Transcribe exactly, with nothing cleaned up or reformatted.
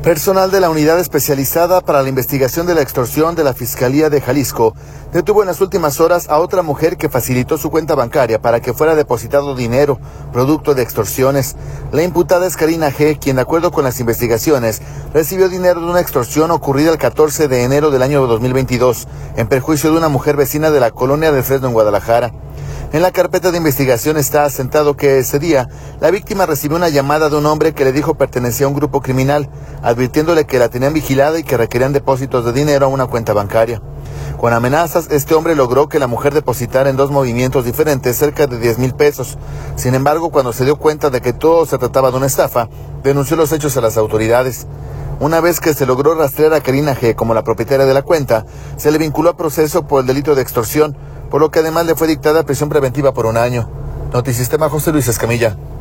Personal de la Unidad Especializada para la Investigación de la Extorsión de la Fiscalía de Jalisco detuvo en las últimas horas a otra mujer que facilitó su cuenta bancaria para que fuera depositado dinero, producto de extorsiones. La imputada es Karina G., quien de acuerdo con las investigaciones recibió dinero de una extorsión ocurrida el catorce de enero del año dos mil veintidós, en perjuicio de una mujer vecina de la colonia del Fresno en Guadalajara. En la carpeta de investigación está asentado que ese día la víctima recibió una llamada de un hombre que le dijo pertenecía a un grupo criminal, advirtiéndole que la tenían vigilada y que requerían depósitos de dinero a una cuenta bancaria. Con amenazas, este hombre logró que la mujer depositara en dos movimientos diferentes cerca de diez mil pesos. Sin embargo, cuando se dio cuenta de que todo se trataba de una estafa, denunció los hechos a las autoridades. Una vez que se logró rastrear a Karina G. como la propietaria de la cuenta, se le vinculó a proceso por el delito de extorsión, por lo que además le fue dictada prisión preventiva por un año. Notisistema, José Luis Escamilla.